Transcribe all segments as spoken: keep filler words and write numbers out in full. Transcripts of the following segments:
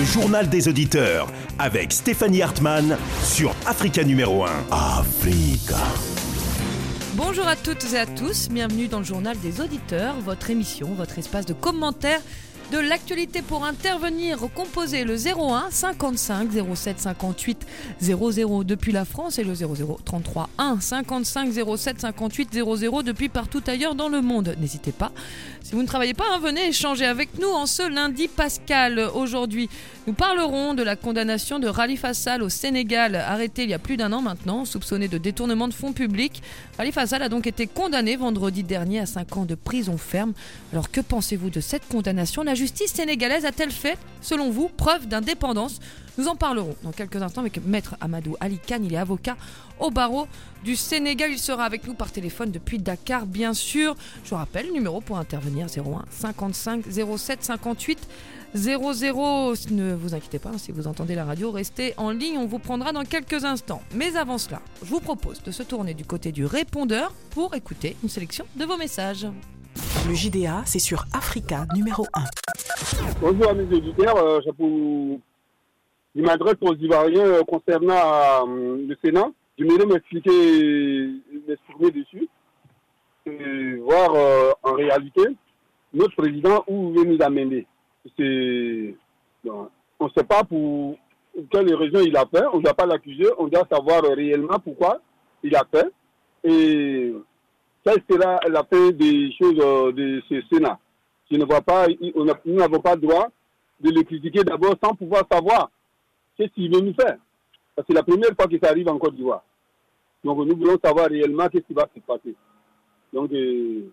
Le journal des auditeurs avec Stéphanie Hartmann sur Africa numéro un. Africa. Bonjour à toutes et à tous, bienvenue dans le journal des auditeurs, votre émission, votre espace de commentaires de l'actualité. Pour intervenir, composez le zéro un cinquante-cinq zéro sept cinquante-huit zéro zéro depuis la France et le zéro zéro trente-trois un cinquante-cinq zéro sept cinquante-huit zéro zéro depuis partout ailleurs dans le monde. N'hésitez pas. Si vous ne travaillez pas, hein, venez échanger avec nous en ce lundi pascal. Aujourd'hui, nous parlerons de la condamnation de Khalifa Sall au Sénégal, arrêté il y a plus d'un an maintenant, soupçonné de détournement de fonds publics. Khalifa Sall a donc été condamné vendredi dernier à cinq ans de prison ferme. Alors que pensez-vous de cette condamnation ? La justice sénégalaise a-t-elle fait, selon vous, preuve d'indépendance ? Nous en parlerons dans quelques instants avec Maître Amadou Ali Kane. Il est avocat au barreau du Sénégal. Il sera avec nous par téléphone depuis Dakar, bien sûr. Je vous rappelle, le numéro pour intervenir, zéro un cinquante-cinq zéro sept cinquante-huit zéro zéro. Ne vous inquiétez pas, si vous entendez la radio, restez en ligne, on vous prendra dans quelques instants. Mais avant cela, je vous propose de se tourner du côté du répondeur pour écouter une sélection de vos messages. Le J D A, c'est sur Africa numéro un. Bonjour à mes auditeurs, euh, je, pour... je m'adresse aux Ivoiriens euh, concernant euh, le Sénat. J'aimerais m'expliquer, m'exprimer dessus, et voir euh, en réalité notre président où il veut nous amener. C'est... Non. On ne sait pas pour quelle raison il a fait, on ne doit pas l'accuser, on doit savoir réellement pourquoi il a fait. Et quelle sera la fin des choses euh, de ce Sénat. Je ne vois pas, on a, nous n'avons pas le droit de le critiquer d'abord sans pouvoir savoir qu'est-ce qu'il veut nous faire. Parce que c'est la première fois que ça arrive en Côte d'Ivoire. Donc nous voulons savoir réellement qu'est-ce qui va se passer. Donc euh,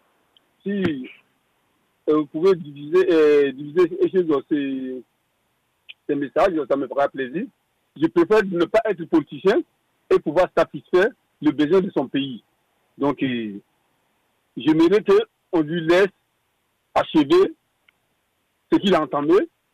si euh, vous pouvez diviser, euh, diviser ces, ces messages, ça me fera plaisir. Je préfère ne pas être politicien et pouvoir satisfaire le besoin de son pays. Donc euh, j'aimerais qu'on lui laisse achever ce qu'il a entamé.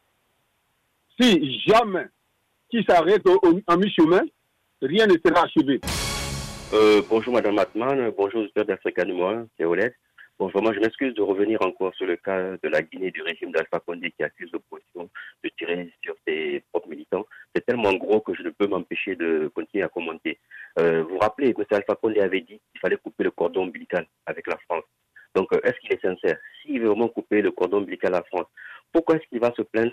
Si jamais qu'il s'arrête en mi-chemin, rien ne sera achevé. Euh, bonjour Madame Hartmann, bonjour aux auditeurs d'Africa numéro un, c'est Oled. Bon, vraiment, je m'excuse de revenir encore sur le cas de la Guinée du régime d'Alpha Condé qui accuse l'opposition de tirer sur ses propres militants. C'est tellement gros que je ne peux m'empêcher de continuer à commenter. Euh, vous vous rappelez que M. Alpha Condé avait dit qu'il fallait couper le cordon ombilical avec la France. Donc, euh, est-ce qu'il est sincère? S'il veut vraiment couper le cordon ombilical à la France, pourquoi est-ce qu'il va se plaindre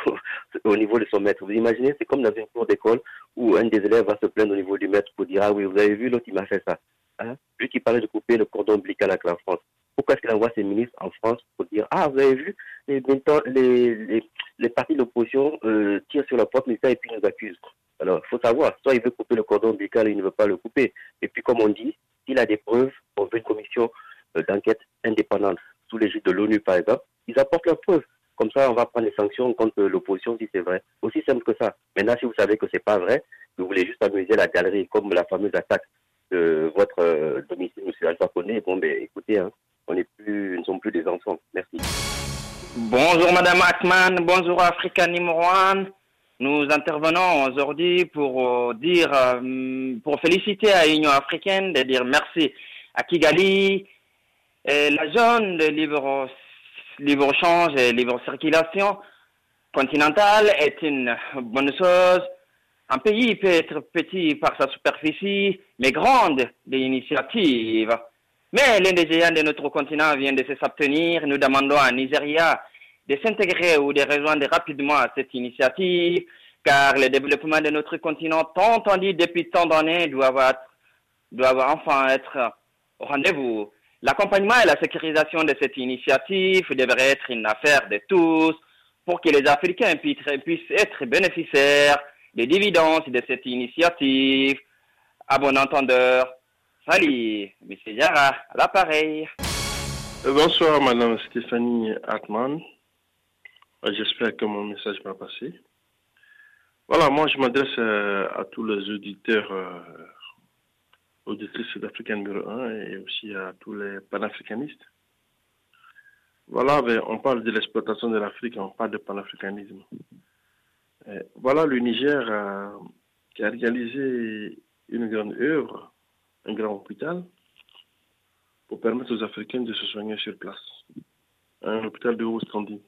au niveau de son maître? Vous imaginez, c'est comme dans une cour d'école où un des élèves va se plaindre au niveau du maître pour dire « Ah oui, vous avez vu, l'autre, il m'a fait ça. Hein » Lui qui parlait de couper le cordon ombilical avec la France. Pourquoi est-ce qu'il envoie ses ministres en France pour dire « Ah, vous avez vu, les, les, les, les partis d'opposition euh, tirent sur leur propre militaire et puis nous accusent. » Alors, il faut savoir, soit il veut couper le cordon ombilical et il ne veut pas le couper. Et puis, comme on dit, s'il a des preuves, on veut une commission euh, d'enquête indépendante sous l'égide de l'ONU, par exemple, ils apportent leurs preuves. Comme ça, on va prendre les sanctions contre l'opposition si c'est vrai. Aussi simple que ça. Maintenant, si vous savez que c'est pas vrai, vous voulez juste amuser la galerie, comme la fameuse attaque de votre euh, domicile, M. Alpha Condé, bon, ben, écoutez, hein, on n'est plus, nous ne sommes plus des enfants. Merci. Bonjour Madame Hartmann, bonjour Africa numéro un. Nous intervenons aujourd'hui pour euh, dire, euh, pour féliciter à l'Union africaine, de dire merci à Kigali, et la zone de libre, libre-échange et libre-circulation continentale est une bonne chose. Un pays peut être petit par sa superficie, mais grande des initiatives. Mais l'un des géants de notre continent vient de s'abstenir. Nous demandons à Nigeria de s'intégrer ou de rejoindre rapidement cette initiative, car le développement de notre continent, tant entendu depuis tant d'années, doit, avoir, doit enfin être au rendez-vous. L'accompagnement et la sécurisation de cette initiative devrait être une affaire de tous pour que les Africains puissent être bénéficiaires des dividendes de cette initiative. À bon entendeur. Salut, M. Yara, à l'appareil. Bonsoir, Madame Stéphanie Hartmann. J'espère que mon message va passer. Voilà, moi je m'adresse à, à tous les auditeurs, euh, auditrices d'Africa numéro un et aussi à tous les panafricanistes. Voilà, ben, on parle de l'exploitation de l'Afrique, on parle de panafricanisme. Et voilà le Niger euh, qui a réalisé une grande œuvre, un grand hôpital, pour permettre aux Africains de se soigner sur place. Un hôpital de haut standing. Ce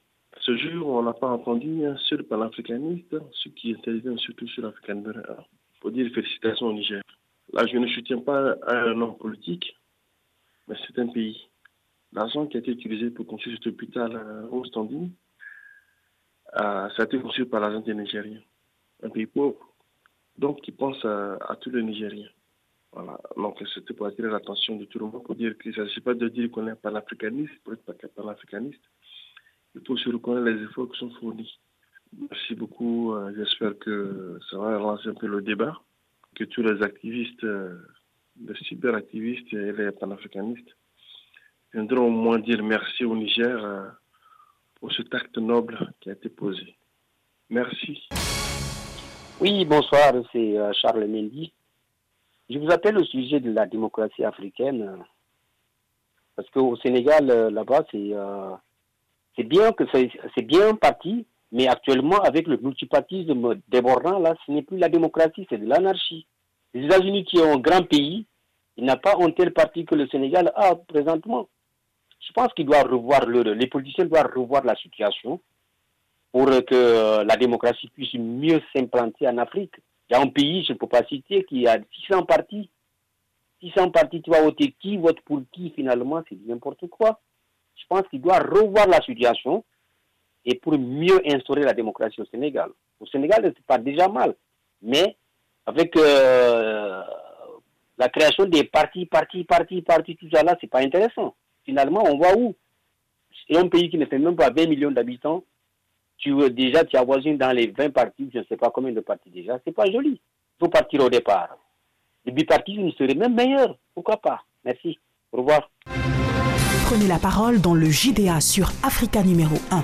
ce jour, on n'a pas entendu un seul panafricaniste, ceux qui interviennent surtout sur l'Afrique numéro un. Il faut dire félicitations au Niger. Là, je ne soutiens pas un homme politique, mais c'est un pays. L'argent qui a été utilisé pour construire cet hôpital au standing, euh, ça a été construit par l'argent des Nigériens. Un pays pauvre. Donc, qui pense à, à tous les Nigériens. Voilà. Donc, c'était pour attirer l'attention de tout le monde, pour dire qu'il ne s'agit pas de dire qu'on est panafricaniste, pour être panafricaniste. Il faut aussi reconnaître les efforts qui sont fournis. Merci beaucoup. Euh, j'espère que ça va relancer un peu le débat, que tous les activistes, euh, les cyberactivistes et les panafricanistes viendront au moins dire merci au Niger euh, pour cet acte noble qui a été posé. Merci. Oui, bonsoir, c'est euh, Charles Mendy. Je vous appelle au sujet de la démocratie africaine, euh, parce qu'au Sénégal, euh, là-bas, c'est, euh, c'est bien que c'est, c'est bien parti, mais actuellement, avec le multipartisme débordant, là, ce n'est plus la démocratie, c'est de l'anarchie. Les États-Unis, qui ont un grand pays, il n'a pas un tel parti que le Sénégal a présentement. Je pense qu'il doit revoir, le, les politiciens doivent revoir la situation pour que la démocratie puisse mieux s'implanter en Afrique. Il y a un pays, je ne peux pas citer, qui a six cents partis. six cents partis, tu vas voter qui, vote pour qui, finalement, c'est n'importe quoi. Je pense qu'il doit revoir la situation et pour mieux instaurer la démocratie au Sénégal. Au Sénégal, c'est pas déjà mal, mais avec euh, la création des partis, partis, partis, partis, tout ça là, c'est pas intéressant. Finalement, on va où? C'est un pays qui ne fait même pas vingt millions d'habitants. Tu veux déjà, tu avoisines dans les vingt partis, je ne sais pas combien de partis déjà. C'est pas joli. Il faut partir au départ. Le bipartisme serait même meilleur. Pourquoi pas? Merci. Au revoir. Prenez la parole dans le J D A sur Africa numéro un.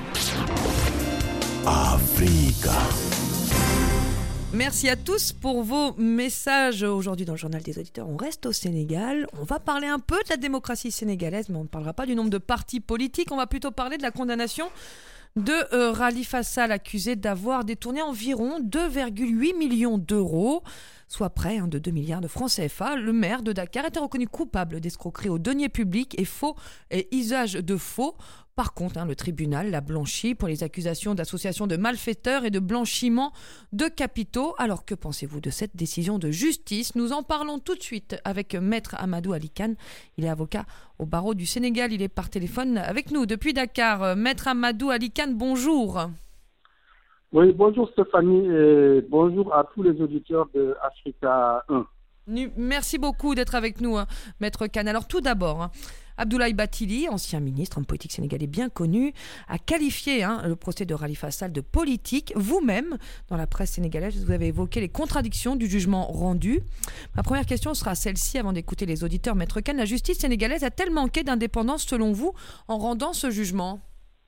Africa. Merci à tous pour vos messages aujourd'hui dans le journal des auditeurs. On reste au Sénégal. On va parler un peu de la démocratie sénégalaise, mais on ne parlera pas du nombre de partis politiques. On va plutôt parler de la condamnation de euh, Khalifa Sall, accusé d'avoir détourné environ deux virgule huit millions d'euros, soit près hein, de deux milliards de francs C F A. Le maire de Dakar était reconnu coupable d'escroquerie aux deniers publics et faux et usage de faux. Par contre, hein, le tribunal l'a blanchi pour les accusations d'association de malfaiteurs et de blanchiment de capitaux. Alors, que pensez-vous de cette décision de justice? Nous en parlons tout de suite avec Maître Amadou Ali Kane. Il est avocat au barreau du Sénégal. Il est par téléphone avec nous depuis Dakar. Maître Amadou Ali Kane, bonjour. Oui, bonjour Stéphanie et bonjour à tous les auditeurs de Africa un. Merci beaucoup d'être avec nous, hein, Maître Kane. Alors tout d'abord, hein, Abdoulaye Bathily, ancien ministre, homme politique sénégalais bien connu, a qualifié hein, le procès de Khalifa Sall de politique. Vous-même, dans la presse sénégalaise, vous avez évoqué les contradictions du jugement rendu. Ma première question sera celle-ci, avant d'écouter les auditeurs. Maître Kane, la justice sénégalaise a-t-elle manqué d'indépendance, selon vous, en rendant ce jugement?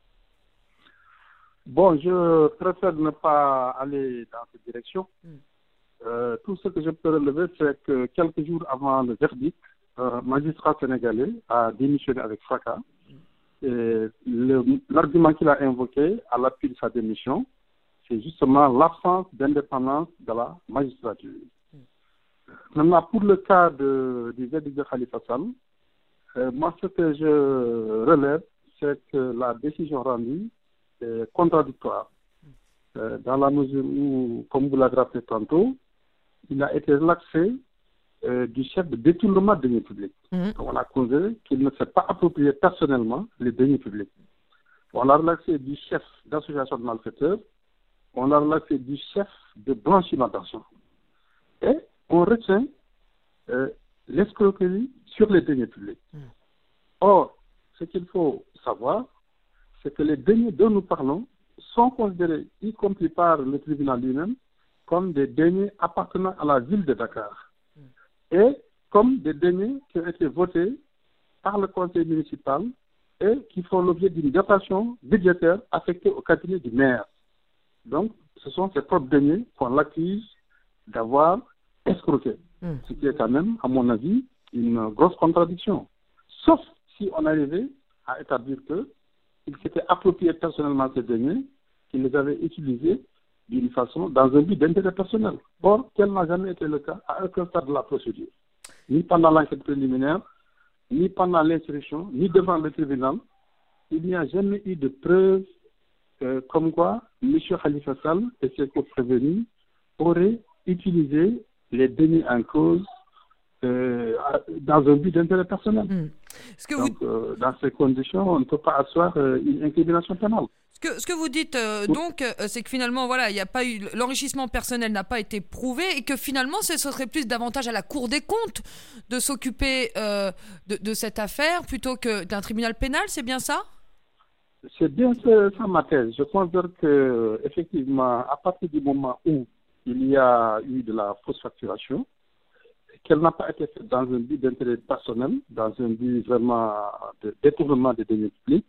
Bon, je préfère ne pas aller dans cette direction. Mm. Euh, tout ce que je peux relever, c'est que quelques jours avant le verdict, un magistrat sénégalais a démissionné avec fracas. Et le, l'argument qu'il a invoqué à l'appui de sa démission, c'est justement l'absence d'indépendance de la magistrature. Mm. Maintenant, pour le cas de, du verdict de Khalifa Sall, euh, moi, ce que je relève, c'est que la décision rendue est contradictoire. Euh, dans la mesure où, comme vous l'avez rappelé tantôt, il a été relaxé euh, du chef de détournement de deniers publics. Mmh. On a causé qu'il ne s'est pas approprié personnellement les deniers publics. On l'a relaxé du chef d'association de malfaiteurs, on l'a relaxé du chef de blanchiment d'argent. Et on retient euh, l'escroquerie sur les deniers publics. Mmh. Or, ce qu'il faut savoir, c'est que les deniers dont nous parlons sont considérés, y compris par le tribunal lui-même, comme des deniers appartenant à la ville de Dakar mm. et comme des deniers qui ont été votés par le conseil municipal et qui font l'objet d'une dotation budgétaire affectée au cabinet du maire. Donc, ce sont ces propres deniers qu'on l'accuse d'avoir escroqué, mm. ce qui est quand même, à mon avis, une grosse contradiction. Sauf si on arrivait à établir qu'il s'était approprié personnellement ces deniers, qu'il les avait utilisés d'une façon, dans un but d'intérêt personnel. Or, tel n'a jamais été le cas à aucun stade de la procédure. Ni pendant l'enquête préliminaire, ni pendant l'instruction, ni devant le tribunal, il n'y a jamais eu de preuve euh, comme quoi M. Khalifa Sall et ses co-prévenus auraient utilisé les deniers en cause euh, dans un but d'intérêt personnel. Mmh. Ce que Donc, vous... euh, dans ces conditions, on ne peut pas asseoir euh, une incrimination pénale. Ce que, ce que vous dites, euh, donc, euh, c'est que finalement, voilà, il y a pas eu l'enrichissement personnel n'a pas été prouvé et que finalement, ce serait plus davantage à la Cour des comptes de s'occuper euh, de, de cette affaire plutôt que d'un tribunal pénal, c'est bien ça? C'est bien ça, ma thèse. Je considère que effectivement, à partir du moment où il y a eu de la fausse facturation, qu'elle n'a pas été faite dans un but d'intérêt personnel, dans un but vraiment de détournement des deniers publics,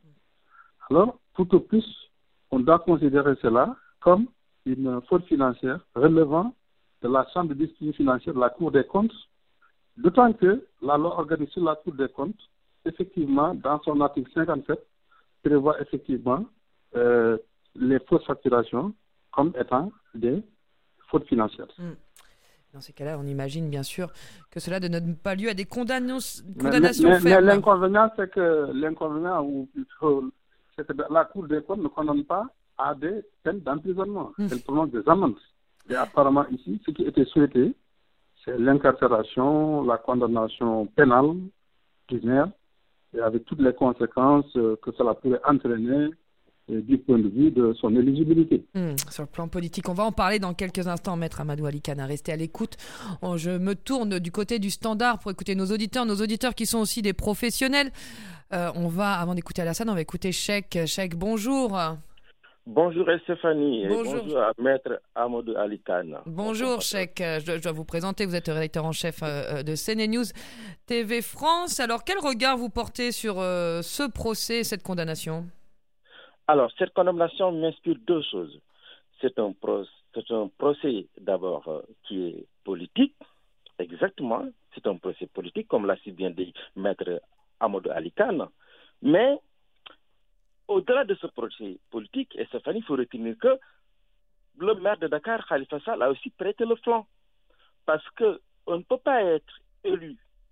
alors, tout au plus, on doit considérer cela comme une faute financière relevant de la chambre de discipline financière de la Cour des comptes, d'autant que la loi organique sur la Cour des comptes, effectivement, dans son article cinquante-sept, prévoit effectivement euh, les fausses facturations comme étant des fautes financières. Mmh. Dans ces cas-là, on imagine bien sûr que cela ne donne pas lieu à des condamnations, condamnations mais, mais, fermes. Mais l'inconvénient, c'est que l'inconvénient, ou plutôt, c'est que la Cour des comptes ne condamne pas à des peines d'emprisonnement. Mmh. Elle prononce des amendes. Et apparemment ici, ce qui était souhaité, c'est l'incarcération, la condamnation pénale, primaire, et avec toutes les conséquences que cela pourrait entraîner et du point de vue de son éligibilité. Mmh, sur le plan politique, on va en parler dans quelques instants, Maître Amadou Ali Kane. Restez à l'écoute. Je me tourne du côté du standard pour écouter nos auditeurs, nos auditeurs qui sont aussi des professionnels. Euh, on va, avant d'écouter Alassane, on va écouter Cheikh. Cheikh, bonjour. Bonjour Stéphanie. Bonjour. Et bonjour à Maître Amadou Ali Kane. Bonjour Cheikh. Je, je dois vous présenter, vous êtes rédacteur en chef euh, de CNews T V France. Alors, quel regard vous portez sur euh, ce procès, cette condamnation ? Alors, cette condamnation m'inspire deux choses. C'est un, pro, c'est un procès d'abord euh, qui est politique, exactement. C'est un procès politique, comme l'a si bien dit Maître Amadou Ali Kane. Mais, au-delà de ce procès politique, et Stéphanie, il faut retenir que le maire de Dakar, Khalifa Sall, a aussi prêté le flanc. Parce qu'on ne peut pas être élu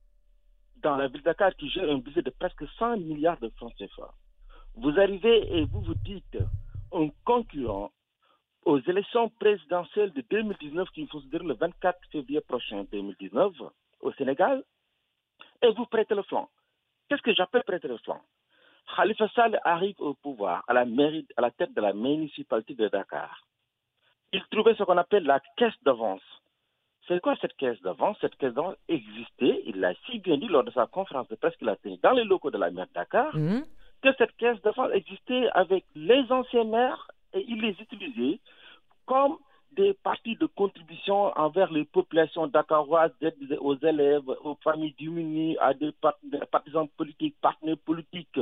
dans la ville de Dakar qui gère un budget de presque cent milliards de francs C F A. Vous arrivez et vous vous dites un concurrent aux élections présidentielles de deux mille dix-neuf qui vont se dérouler le vingt-quatre février prochain deux mille dix-neuf au Sénégal et vous prêtez le flanc. Qu'est-ce que j'appelle prêter le flanc? Khalifa Sall arrive au pouvoir à la mairie, à la tête de la municipalité de Dakar. Il trouvait ce qu'on appelle la caisse d'avance. C'est quoi cette caisse d'avance? Cette caisse d'avance existait, il l'a si bien dit lors de sa conférence de presse qu'il a tenue dans les locaux de la mairie de Dakar, mmh. que cette caisse d'avance existait avec les anciens maires et il les utilisait comme des parties de contribution envers les populations dakaroises, d'aide aux élèves, aux familles démunies, à des partisans politiques, partenaires politiques.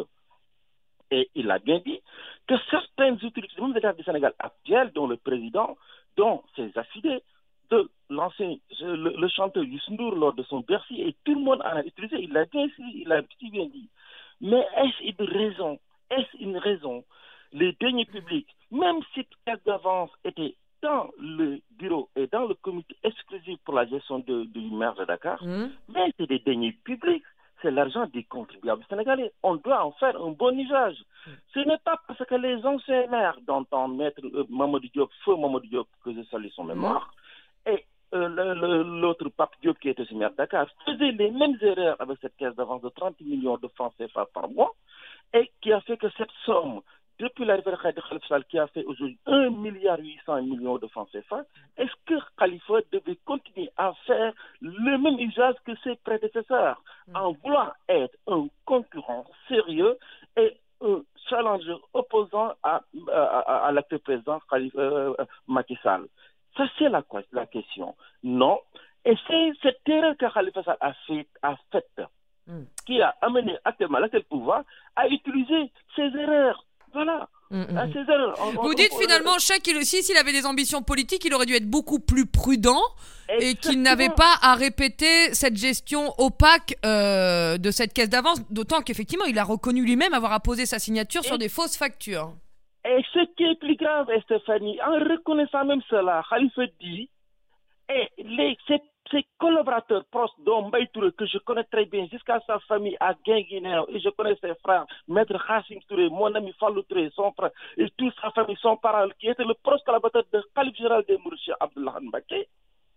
Et il a bien dit que certaines utilisations, même l'État du Sénégal actuel, dont le président, dont ses affidés, de l'ancien, le, le chanteur Youssou N'Dour lors de son Bercy, et tout le monde en a utilisé, il l'a bien, il a bien dit. Mais est-ce une raison, est-ce une raison, les deniers publics, même si cette caisse d'avance était dans le bureau et dans le comité exclusif pour la gestion de, du maire de Dakar, mmh. mais c'est des deniers publics. C'est l'argent des contribuables sénégalais. On doit en faire un bon usage. Ce n'est pas parce que les anciens maires, dont on maître euh, Mamadou Diop, feu Mamadou Diop, que je salue son mémoire, mmh. et euh, le, le, l'autre Pape Diop qui était aussi maire de Dakar, faisaient les mêmes erreurs avec cette caisse d'avance de trente millions de francs C F A par mois, et qui a fait que cette somme, depuis l'arrivée de Khalifa Sall, qui a fait aujourd'hui un milliard huit cents millions de francs C F A, est-ce que Khalifa devait continuer à faire le même usage que ses prédécesseurs, mmh. en voulant être un concurrent sérieux et un challenger opposant à, à, à, à l'actuel président Khalifa, euh, Macky Sall? Ça, c'est la, la question. Non. Et c'est cette erreur que Khalifa Sall a faite, a fait, mmh. qui a amené actuellement l'actuel pouvoir à utiliser ces erreurs. Voilà. Mmh, mmh. On, Vous on, dites on, finalement, on, Cheikh, aussi, s'il avait des ambitions politiques, il aurait dû être beaucoup plus prudent exactement. Et qu'il n'avait pas à répéter cette gestion opaque euh, de cette caisse d'avance, d'autant qu'effectivement, il a reconnu lui-même avoir apposé sa signature et, sur des fausses factures. Et ce qui est plus grave, Stéphanie, en reconnaissant même cela, Khalifa dit Et les, ces, ces collaborateurs proches dont Mbaye Touré, que je connais très bien, jusqu'à sa famille à Guinguinéo, et je connais ses frères, Maître Hassim Touré, mon ami Fallou Touré, son frère, et toute sa famille, son parent, qui était le proche collaborateur de Khalife général des Mourides, Abdullah Mbacké,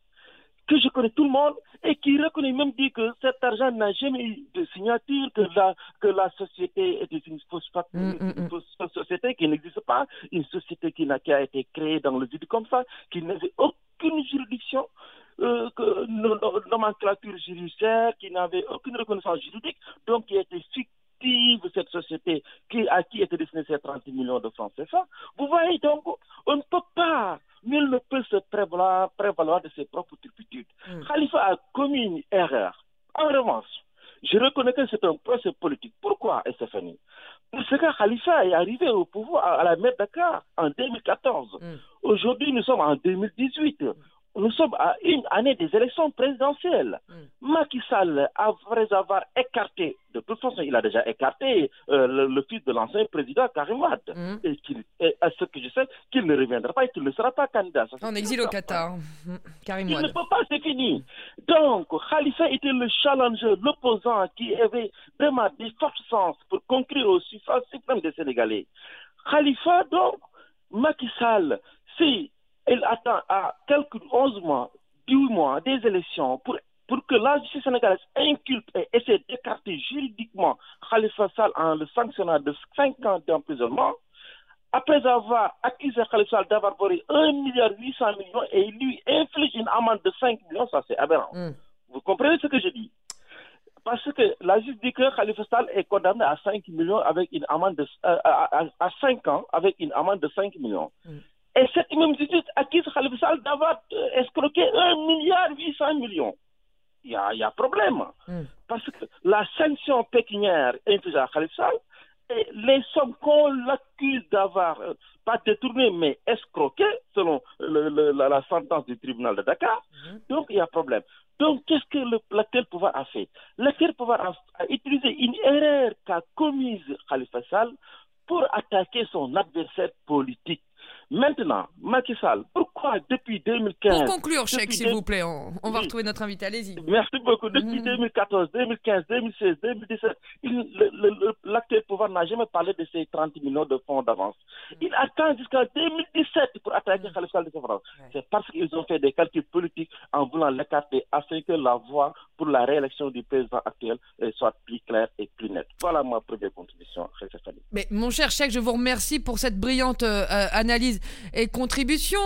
que je connais tout le monde, et qui reconnaît même dit que cet argent n'a jamais eu de signature, que la, que la société était une fausse, facture, mmh, une fausse mmh. société qui n'existe pas, une société qui, n'a, qui a été créée dans le vide comme ça, qui n'avait aucune juridiction, euh, que, nomenclature judiciaire, qui n'avait aucune reconnaissance juridique, donc qui était fictive, cette société qui, à qui étaient destinés ces trente millions de francs C F A. Vous voyez donc, on ne peut pas, nul ne peut se prévaloir, prévaloir de ses propres turpitudes. Mm. Khalifa a commis une erreur. En revanche, je reconnais que c'est un procès politique. Pourquoi, Stéphanie? Parce que Khalifa est arrivé au pouvoir à la mer Dakar en deux mille quatorze. Mm. Aujourd'hui, nous sommes en deux mille dix-huit. Mm. Nous sommes à une année des élections présidentielles. Mm. Macky Sall, après avoir écarté, de toute façon, il a déjà écarté euh, le, le fils de l'ancien président Karim Wade. Mm. Et, qu'il, et à ce que je sais, qu'il ne reviendra pas et qu'il ne sera pas candidat. Ça, en exil au Qatar, mmh. Karim Wade. Il ne peut pas, c'est fini. Donc, Khalifa était le challenger, l'opposant qui avait vraiment des fortes chances pour conclure au suffrage suprême des Sénégalais. Khalifa, donc, Macky Sall, c'est... Il attend à quelques onze mois, dix mois des élections pour, pour que la justice sénégalaise inculpe et essaie d'écarter juridiquement Khalifa Sall en le sanctionnant de cinq ans d'emprisonnement. Après avoir accusé Khalifa Sall d'avoir volé un milliard huit cents millions et lui inflige une amende de cinq millions, ça c'est aberrant. Mm. Vous comprenez ce que je dis? Parce que la justice dit que Khalifa Sall est condamné à cinq millions avec une amende de, euh, à, à, à cinq ans avec une amende de cinq millions. Mm. Et cette même justice accuse Khalifa Sall d'avoir escroqué un milliard huit cents millions. Il y a, il y a problème. Mm. Parce que la sanction pécuniaire infligée à Khalifa Sall, et les sommes qu'on l'accuse d'avoir, euh, pas détournées, mais escroquées, selon le, le, la, la sentence du tribunal de Dakar, mm. donc il y a problème. Donc, qu'est-ce que le, l'actuel pouvoir a fait? L'actuel pouvoir a, a utilisé une erreur qu'a commise Khalifa Sall pour attaquer son adversaire politique. Maintenant, Macky Sall, pourquoi depuis deux mille quinze... Pour conclure, Cheikh, s'il deux... vous plaît, on, on va oui. retrouver notre invité, allez-y. Merci beaucoup. Depuis mmh. deux mille quatorze, deux mille quinze, deux mille seize, deux mille dix-sept, il, le, le, le, l'actuel pouvoir n'a jamais parlé de ces trente millions de fonds d'avance. Mmh. Il attend jusqu'à deux mille dix-sept pour attaquer mmh. Khalifa Sall de ce France. Ouais. C'est parce qu'ils ont fait des calculs politiques en voulant l'écarter afin que la voie pour la réélection du président actuel soit plus claire et plus nette. Voilà ma première contribution. Mais mon cher Cheikh, je vous remercie pour cette brillante euh, analyse et contribution.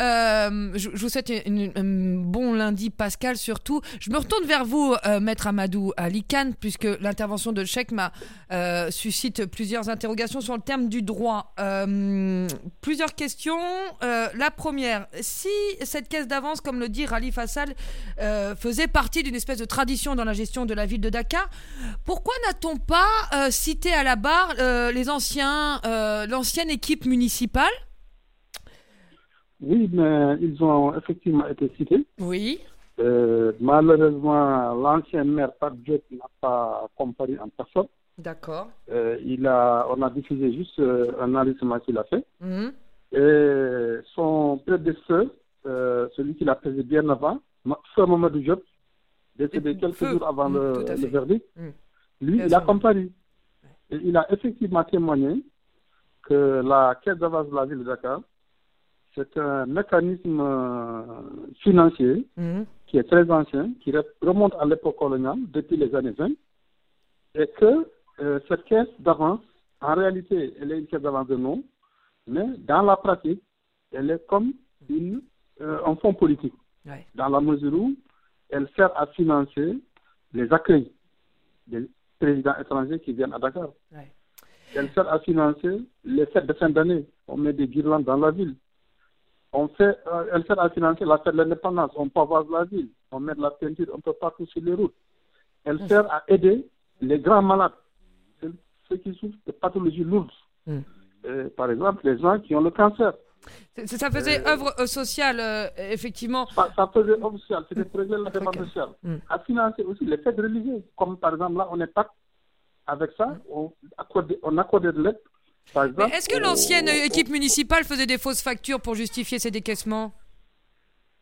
Euh, je, je vous souhaite un bon lundi, Pascal, surtout. Je me retourne vers vous, euh, Maître Amadou Ali Kane, puisque l'intervention de Cheikh m'a euh, suscite plusieurs interrogations sur le terme du droit. Euh, plusieurs questions. Euh, la première, si cette caisse d'avance, comme le dit Khalifa Sall, euh, faisait partie d'une espèce de tradition dans la gestion de la ville de Dakar, pourquoi n'a-t-on pas euh, cité à la barre euh, les anciens, euh, l'ancienne équipe municipale? Oui, mais ils ont effectivement été cités. Oui. Euh, malheureusement, l'ancien maire Pat Diop n'a pas comparu en personne. D'accord. Euh, il a, on a diffusé juste euh, un enregistrement qu'il a fait. Mm-hmm. Et son prédécesseur, euh, celui qui l'a présidé bien avant, Feu Mamadou Diop, décédé quelques feu. jours avant mmh, le, le verdict, mmh. lui, bien il sûr. a comparu. Et il a effectivement témoigné que la caisse d'avance de la ville de Dakar, c'est un mécanisme financier mmh. qui est très ancien, qui remonte à l'époque coloniale, depuis les années vingt, et que euh, cette caisse d'avance, en réalité, elle est une caisse d'avance de nom, mais dans la pratique, elle est comme une, euh, un fonds politique, ouais. dans la mesure où elle sert à financer les accueils des présidents étrangers qui viennent à Dakar. Ouais. Elle sert à financer les fêtes de fin d'année. On met des guirlandes dans la ville. On fait, euh, elle sert à financer la fête de l'indépendance. On pavase la ville. On met de la peinture un peu partout sur les routes. Elle mmh. sert à aider les grands malades, ceux qui souffrent de pathologies lourdes. Mmh. Euh, par exemple, les gens qui ont le cancer. C'est, ça faisait euh, œuvre sociale, euh, effectivement. Ça, ça faisait œuvre sociale, c'était pour régler la demande sociale. Mm. À financer aussi les fêtes religieuses, comme par exemple là, on est pas avec ça, mm. on accordait, on accordait de l'aide. Par exemple, mais est-ce que l'ancienne au, équipe au, municipale faisait des fausses factures pour justifier ces décaissements?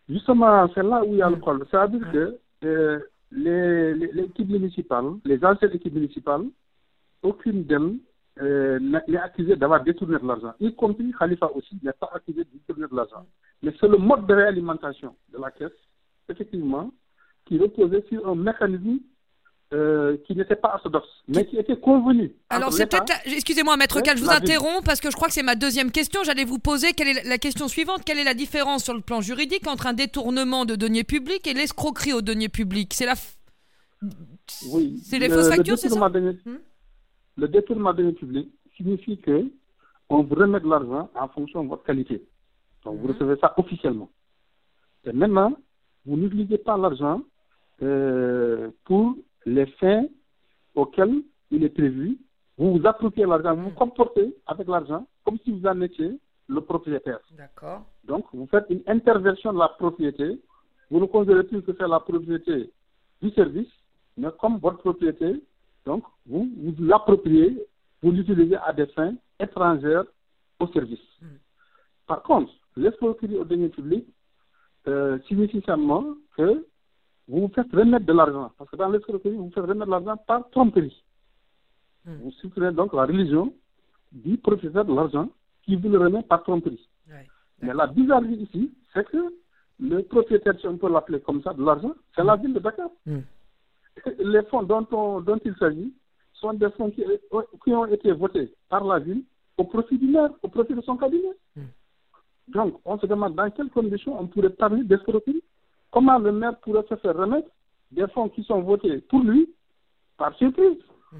Justement, c'est là où il y a le problème. Ça veut dire que euh, les, les, les équipes municipales, les anciennes équipes municipales, aucune d'elles euh, n'est accusée d'avoir détourné de l'argent. Y compris Khalifa aussi n'est pas accusé de détourner de l'argent. Mais c'est le mode de réalimentation de la caisse, effectivement, qui reposait sur un mécanisme Euh, qui n'était pas orthodoxe, mais qui était convenu. Alors c'est peut-être, la... excusez-moi Maître Cal, je vous interromps parce que je crois que c'est ma deuxième question. J'allais vous poser quelle est la question suivante. Quelle est la différence sur le plan juridique entre un détournement de deniers publics et l'escroquerie aux deniers publics? C'est la... F... Oui. C'est les le, fausses factures, c'est ça deniers... hmm? Le détournement de deniers publics signifie que on vous remet de l'argent en fonction de votre qualité. Donc hmm. vous recevez ça officiellement. Et maintenant, vous n'utilisez pas l'argent euh, pour les fins auxquels il est prévu, vous vous appropriez l'argent, vous vous comportez avec l'argent comme si vous en étiez le propriétaire. D'accord. Donc, vous faites une interversion de la propriété. Vous ne considérez plus que c'est la propriété du service, mais comme votre propriété, donc, vous vous l'appropriez, vous l'utilisez à des fins étrangères au service. Mm. Par contre, l'escroquerie au deniers publics euh, signifie seulement que vous vous faites remettre de l'argent. Parce que dans l'escroquerie, vous vous faites remettre de l'argent par tromperie. Mmh. Vous supprimez donc la religion du propriétaire de l'argent qui vous le remet par tromperie. Ouais, mais la bizarrerie ici, c'est que le propriétaire, si on peut l'appeler comme ça, de l'argent, c'est mmh. la ville de Dakar. Mmh. Les fonds dont, on, dont il s'agit sont des fonds qui, qui ont été votés par la ville au profit du maire, au profit de son cabinet. Mmh. Donc, on se demande dans quelles conditions on pourrait parler d'escroquerie. Comment le maire pourrait se faire remettre des fonds qui sont votés pour lui par surprise?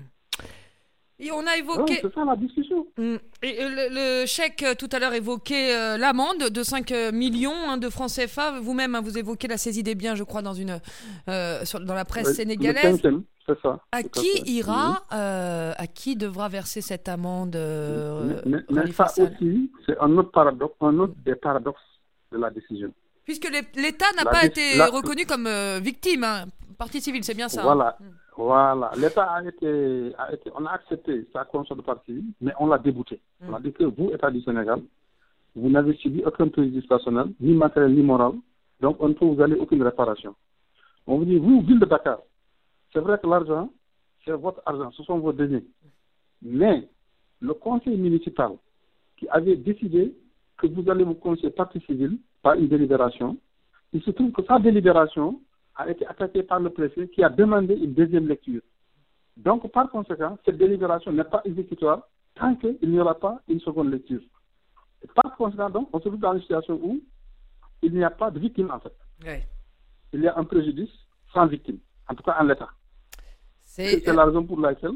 Et on a évoqué... Ouais, c'est ça la discussion. Et le, le chèque, tout à l'heure, évoquait euh, l'amende de cinq millions hein, de francs C F A. Vous-même, hein, vous évoquez la saisie des biens, je crois, dans, une, euh, sur, dans la presse oui, sénégalaise. Le c'est ça. À qui ira, oui. euh, à qui devra verser cette amende euh, Mais, mais, mais ça aussi, c'est un autre paradoxe, un autre des paradoxes de la décision. Puisque l'État n'a la pas dé- été la... reconnu comme euh, victime, hein. Partie civile, c'est bien ça. Voilà, hein. voilà. L'État a été, a été, on a accepté sa condition de partie civile, mais on l'a débouté. Mm. On a dit que vous, État du Sénégal, vous n'avez subi aucun préjudice personnel, ni matériel, ni moral, donc on ne peut vous donner aucune réparation. On vous dit, vous, ville de Dakar, c'est vrai que l'argent, c'est votre argent, ce sont vos deniers. Mais le conseil municipal qui avait décidé que vous allez vous constituer partie civile par une délibération, il se trouve que sa délibération a été attaquée par le préfet qui a demandé une deuxième lecture. Donc, par conséquent, cette délibération n'est pas exécutoire tant qu'il n'y aura pas une seconde lecture. Et par conséquent, donc, on se trouve dans une situation où il n'y a pas de victime, en fait. Oui. Il y a un préjudice sans victime, en tout cas en l'état. C'est, C'est la raison pour laquelle,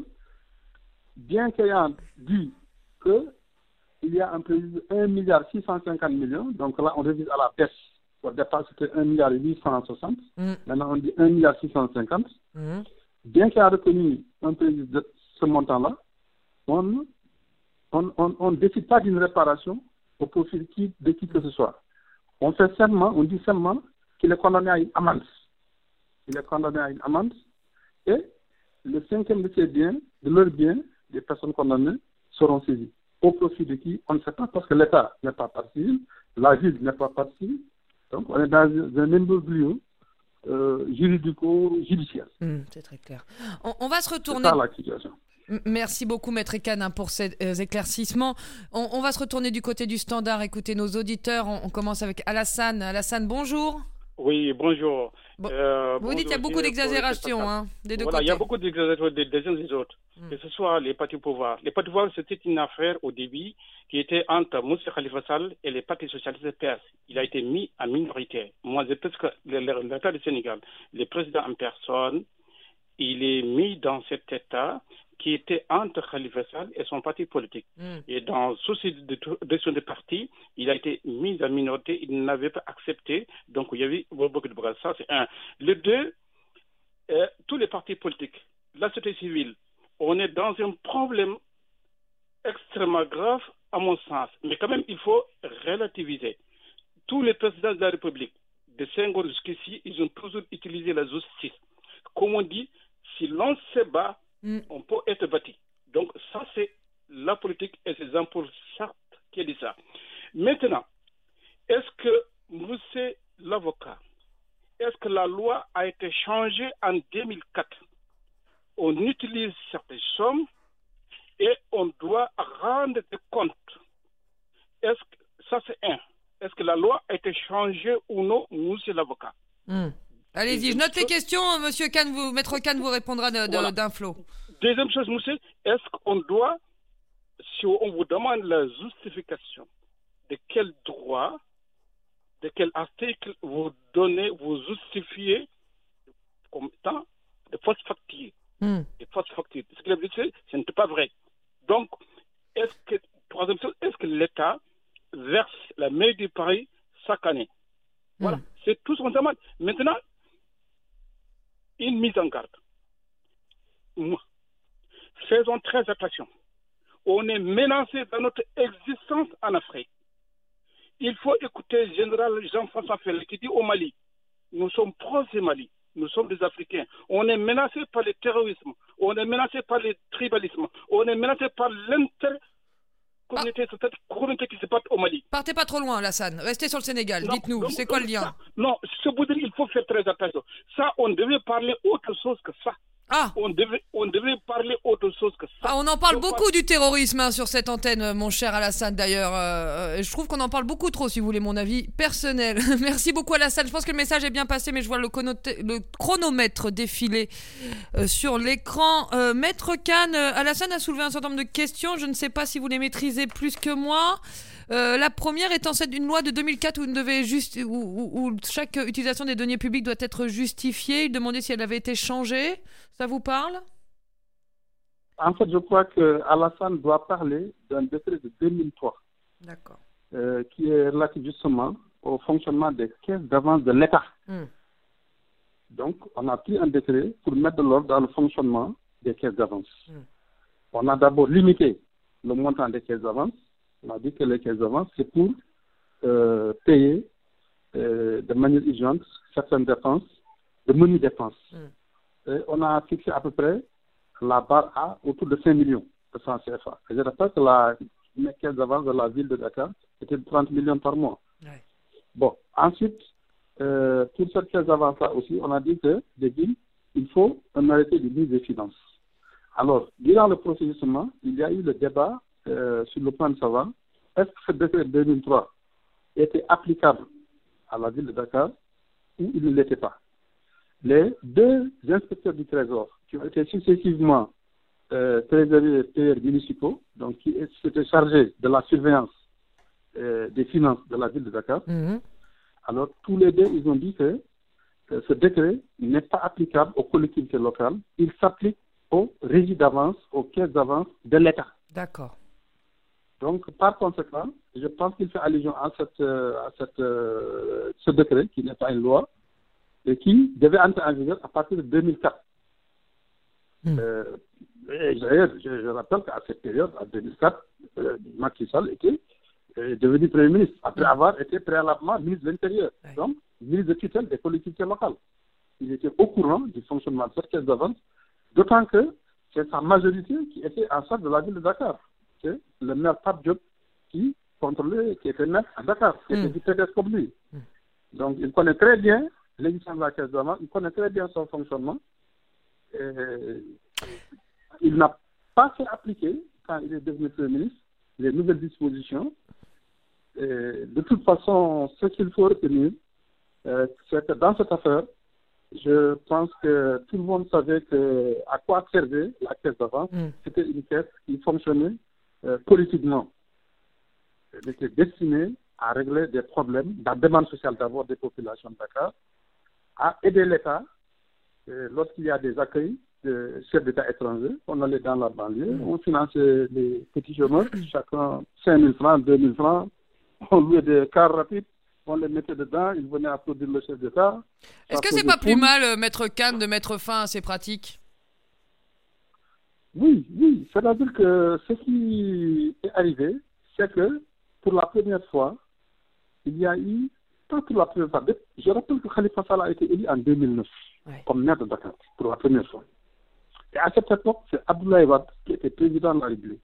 bien qu'ayant dit qu'il y a un préjudice de un milliard six cent cinquante millions, donc là, on révise à la baisse. Au départ, c'était un milliard huit cent soixante. Mm. Maintenant, on dit un milliard six cent cinquante. Mm. Bien qu'il y ait reconnu un préjudice de ce montant-là, on ne on, on, on décide pas d'une réparation au profit de qui, de qui que ce soit. On fait seulement, on dit seulement qu'il est condamné à une amende. Il est condamné à une amende et le cinquième de ses biens, de leurs biens, des personnes condamnées, seront saisis. Au profit de qui? On ne sait pas parce que l'État n'est pas partie civile, la ville n'est pas partie civile. Donc, on est dans un imbroglio euh, juridico-judiciaire. Mmh, c'est très clair. On, on va se retourner... C'est ça la situation. Merci beaucoup, Maître Ekan, pour ces euh, éclaircissements. On, on va se retourner du côté du standard, écouter nos auditeurs. On, on commence avec Alassane. Alassane, bonjour. Oui, bonjour. Bon, euh, vous dites qu'il y a beaucoup d'exagération hein, des deux voilà, côtés. Il y a beaucoup d'exagération des, des uns et des autres, mm. que ce soit les partis au pouvoir. Les partis au pouvoir, c'était une affaire au début qui était entre Moussa Khalifa Sall et les partis socialistes P S. Il a été mis en minorité. Moi, je pense que l'État du Sénégal, le président en personne, il est mis dans cet État qui était entre Khalifa Sall et son parti politique. Mm. Et dans le souci de gestion des partis, il a été mis en minorité, il n'avait pas accepté, donc il y avait beaucoup de bras. Ça, c'est un. Le deux, euh, tous les partis politiques, la société civile, on est dans un problème extrêmement grave, à mon sens. Mais quand même, il faut relativiser. Tous les présidents de la République, de Senghor jusqu'ici, ils ont toujours utilisé la justice. Comme on dit, si l'on se bat, Mm. on peut être bâti. Donc ça, c'est la politique et c'est Jean-Paul Sartre qui a dit ça. Maintenant, est-ce que M. l'avocat, est-ce que la loi a été changée en deux mille quatre? On utilise certaines sommes et on doit rendre des comptes. Est-ce que, ça c'est un. Est-ce que la loi a été changée ou non, monsieur l'avocat? mmh. Allez-y, je note les questions. Monsieur Kahn, vous, Maître Kahn vous répondra de, de, voilà. d'un flot. Deuxième chose, monsieur, est-ce qu'on doit, si on vous demande la justification, de quel droit, de quel article vous donnez, vous justifiez comme étant de fausses factures. Mm. Des fausses factures. Ce que c'est, ce n'est pas vrai. Donc, est-ce que, troisième chose, est-ce que l'État verse la mairie du Paris chaque année? Mm. Voilà, c'est tout ce qu'on demande. Maintenant, une mise en garde. Faisons très attention. On est menacé dans notre existence en Afrique. Il faut écouter le général Jean-François Fellé qui dit au Mali, nous sommes proches du Mali, nous sommes des Africains. On est menacé par le terrorisme, on est menacé par le tribalisme, on est menacé par l'intercommunauté, ah. cette communauté qui se bat au Mali. Partez pas trop loin, Alassane. Restez sur le Sénégal. Non, dites-nous, c'est quoi le lien? ça, Non, ce que vous dites, il faut faire très attention. Ça, on devait parler autre chose que ça. Ah. On devait, on devait parler autre chose que ça. Ah, on en parle on beaucoup parle... du terrorisme hein, sur cette antenne, mon cher Alassane, d'ailleurs. Euh, je trouve qu'on en parle beaucoup trop, si vous voulez mon avis personnel. Merci beaucoup, Alassane. Je pense que le message est bien passé, mais je vois le, conoté... le chronomètre défiler euh, sur l'écran. Euh, Maître Kahn, euh, Alassane a soulevé un certain nombre de questions. Je ne sais pas si vous les maîtrisez plus que moi. Euh, la première étant celle d'une loi de deux mille quatre où, devait juste, où, où, où chaque utilisation des deniers publics doit être justifiée. Il demandait si elle avait été changée. Ça vous parle? En fait, je crois que Alassane doit parler d'un décret de deux mille trois. D'accord. Euh, qui est relatif justement au fonctionnement des caisses d'avance de l'État. Mm. Donc, on a pris un décret pour mettre de l'ordre dans le fonctionnement des caisses d'avance. Mm. On a d'abord limité le montant des caisses d'avance. On a dit que les caisses d'avance, c'est pour euh, payer euh, de manière urgente certaines dépenses, de menues dépenses. Mm. Et on a fixé à peu près la barre A autour de cinq millions de francs C F A. Et je rappelle que la caisse d'avance de la ville de Dakar était de trente millions par mois. Ouais. Bon, ensuite, euh, pour cette caisse d'avance-là aussi, on a dit que des villes, il faut un arrêté du ministre des Finances. Alors, durant le processus, il y a eu le débat euh, sur le plan de savoir est-ce que ce décret de deux mille trois était applicable à la ville de Dakar ou il ne l'était pas. Les deux inspecteurs du Trésor qui ont été successivement euh, trésoriers et payeurs municipaux, donc qui étaient chargés de la surveillance euh, des finances de la ville de Dakar, mm-hmm. alors tous les deux, ils ont dit que euh, ce décret n'est pas applicable aux collectivités locales, il s'applique aux régies d'avance, aux caisses d'avance de l'État. D'accord. Donc, par conséquent, je pense qu'il fait allusion à, cette, à cette, euh, ce décret, qui n'est pas une loi, et qui devait entrer en vigueur à partir de deux mille quatre. Mm. Euh, et d'ailleurs, je, je rappelle qu'à cette période, en deux mille quatre, euh, Macky Sall était euh, devenu Premier ministre, après mm. avoir été préalablement ministre de l'Intérieur, oui. donc ministre de tutelle des collectivités locales. Il était au courant du fonctionnement de cette caisse d'avance, d'autant que c'est sa majorité qui était en charge de la ville de Dakar. C'est le maire Pape Diop qui contrôlait, qui était maire à Dakar, qui mm. était du P D S comme lui. Mm. Donc, il connaît très bien l'existence de la caisse d'avance, il connaît très bien son fonctionnement. Et il n'a pas fait appliquer, quand il est devenu Premier ministre, les nouvelles dispositions. Et de toute façon, ce qu'il faut retenir, euh, c'est que dans cette affaire, je pense que tout le monde savait que, à quoi servait la caisse d'avance. Mm. C'était une caisse qui fonctionnait euh, politiquement. Elle était destinée à régler des problèmes, la demande sociale d'abord des populations de Dakar, à aider l'État lorsqu'il y a des accueils de chefs d'État étrangers. On allait dans la banlieue, on finançait les petits chômeurs, chacun cinq mille francs, deux mille francs, on louait des cars rapides, on les mettait dedans, ils venaient applaudir le chef d'État. Est-ce que c'est pas plus mal, Maître Kahn, de mettre fin à ces pratiques? Oui, oui. C'est-à-dire que ce qui est arrivé, c'est que pour la première fois, il y a eu pas pour la première fois. Je rappelle que Khalifa Sall a été élu en deux mille neuf ouais. comme maire de Dakar, pour la première fois. Et à cette époque, c'est Abdoulaye Wade qui était président de la République.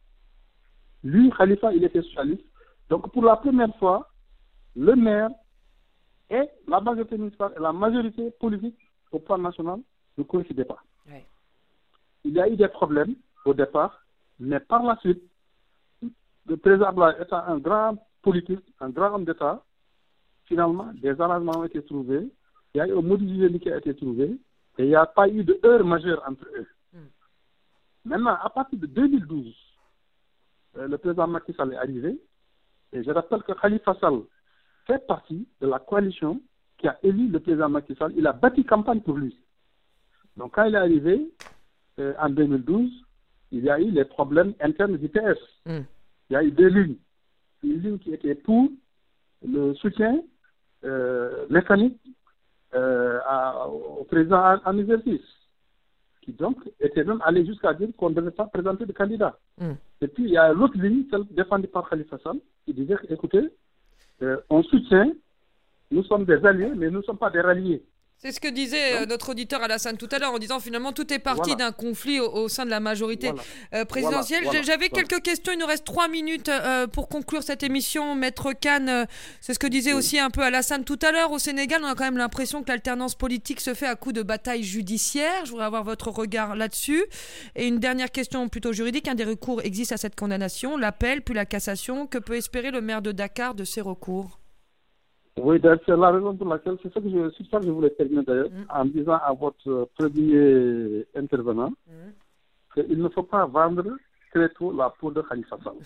Lui, Khalifa, il était socialiste. Donc pour la première fois, le maire Et la majorité municipale et la majorité politique au plan national ne coïncidaient pas. Ouais. Il y a eu des problèmes au départ, mais par la suite, le président Abdoulaye étant un grand politique, un grand homme d'État, finalement, des arrangements ont été trouvés, il y a eu un modus vivendi qui a été trouvé, et il n'y a pas eu de heure majeure entre eux. Mm. Maintenant, à partir de deux mille douze, euh, le président Macky Sall est arrivé, et je rappelle que Khalifa Sall fait partie de la coalition qui a élu le président Macky Sall. Il a bâti campagne pour lui. Donc, quand il est arrivé, euh, en deux mille douze, il y a eu les problèmes internes du P S. Mm. Il y a eu deux lignes. Une ligne qui était pour le soutien euh, mécanique euh, à, au président en, en exercice, qui donc était même allé jusqu'à dire qu'on ne devait pas présenter de candidat. Mm. Et puis, il y a l'autre ligne, celle défendue par Khalifa Sall, qui disait, écoutez, euh, on soutient, nous sommes des alliés, mais nous ne sommes pas des ralliés. C'est ce que disait euh, notre auditeur Alassane tout à l'heure en disant finalement tout est parti voilà. d'un conflit au, au sein de la majorité voilà. euh, présidentielle. Voilà. Voilà. J'avais voilà. quelques questions, il nous reste trois minutes euh, pour conclure cette émission. Maître Kane, euh, c'est ce que disait oui. aussi un peu Alassane tout à l'heure. Au Sénégal, on a quand même l'impression que l'alternance politique se fait à coup de bataille judiciaire. Je voudrais avoir votre regard là-dessus. Et une dernière question plutôt juridique. Un des recours existe à cette condamnation, l'appel puis la cassation. Que peut espérer le maire de Dakar de ces recours ? Oui, c'est la raison pour laquelle, c'est ça que je, c'est ça que je voulais terminer d'ailleurs, mmh. en disant à votre premier intervenant mmh. qu'il ne faut pas vendre très tôt la peau de Khalifa Sall.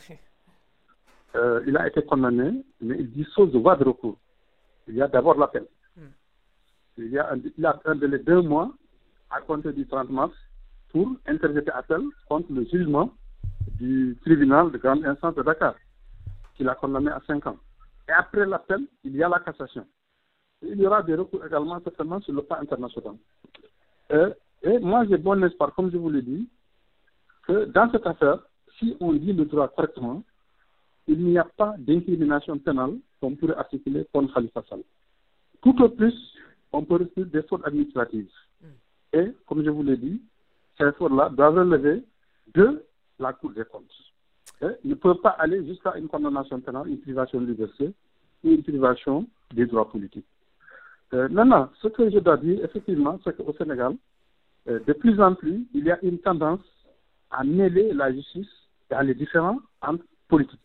euh, il a été condamné, mais il dispose de voies de recours. Il y a d'abord l'appel. Mmh. Il y a un, il a un délai de deux mois à compter du trente mars pour interjeter appel contre le jugement du tribunal de grande instance de Dakar, qui l'a condamné à cinq ans. Et après l'appel, il y a la cassation. Il y aura des recours également certainement sur le plan international. Euh, et moi, j'ai bon espoir, comme je vous l'ai dit, que dans cette affaire, si on dit le droit correctement, il n'y a pas d'incrimination pénale qu'on pourrait articuler contre Khalifa Sall. Tout au plus, on peut rester des fautes administratives. Et, comme je vous l'ai dit, ces fautes-là doivent relever de la Cour des comptes. Et ne peuvent pas aller jusqu'à une condamnation pénale, une privation de liberté ou une privation des droits politiques. Euh, maintenant, ce que je dois dire, effectivement, c'est qu'au Sénégal, euh, de plus en plus, il y a une tendance à mêler la justice et à les différents entre politiques.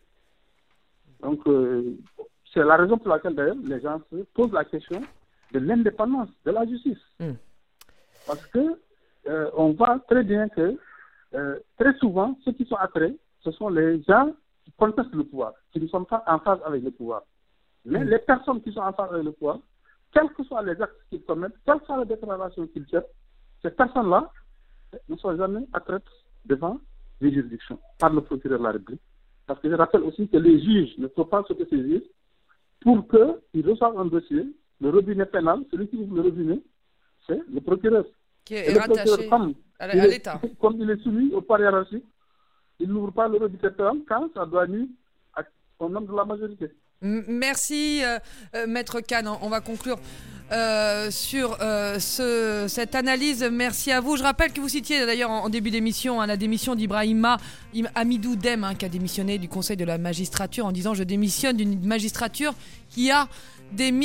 Donc, euh, c'est la raison pour laquelle, d'ailleurs, les gens se posent la question de l'indépendance de la justice. Mm. Parce que euh, on voit très bien que, euh, très souvent, ceux qui sont après, ce sont les gens qui contestent le pouvoir, qui ne sont pas en phase avec le pouvoir. Mais mmh. les personnes qui sont en phase avec le pouvoir, quels que soient les actes qu'ils commettent, quelles que soient les déclarations qu'ils jettent, ces personnes-là ne sont jamais attraites devant les juridictions par le procureur de la République. Parce que je rappelle aussi que les juges ne peuvent pas se saisir pour qu'ils reçoivent un dossier, le robinet pénal, celui qui ouvre le robinet, c'est le procureur. Qui est Et rattaché le procureur, comme, à, à l'État. Est, comme il est soumis au pouvoir hiérarchique, il n'ouvre pas le robinet pénal quand ça doit nuire au nom de la majorité. Merci, euh, euh, Maître Kane. On va conclure euh, sur euh, ce, cette analyse. Merci à vous. Je rappelle que vous citiez d'ailleurs en, en début d'émission hein, la démission d'Ibrahima Hamidou Dème, hein, qui a démissionné du Conseil de la magistrature en disant « Je démissionne d'une magistrature qui a démissionné ».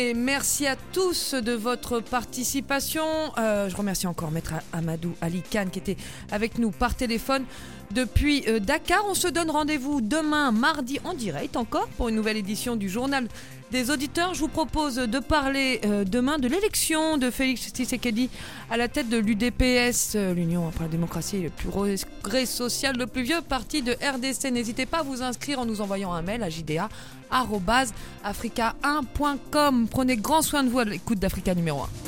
Merci à tous de votre participation. Euh, je remercie encore Maître Amadou Ali Kane qui était avec nous par téléphone depuis euh, Dakar. On se donne rendez-vous demain, mardi, en direct encore pour une nouvelle édition du Journal des auditeurs. Je vous propose de parler euh, demain de l'élection de Félix Tshisekedi à la tête de l'U D P S, euh, l'Union pour la démocratie, le plus progrès social, le plus vieux parti de R D C. N'hésitez pas à vous inscrire en nous envoyant un mail à j d a arobase africa un point com. Prenez grand soin de vous à l'écoute d'Africa numéro un.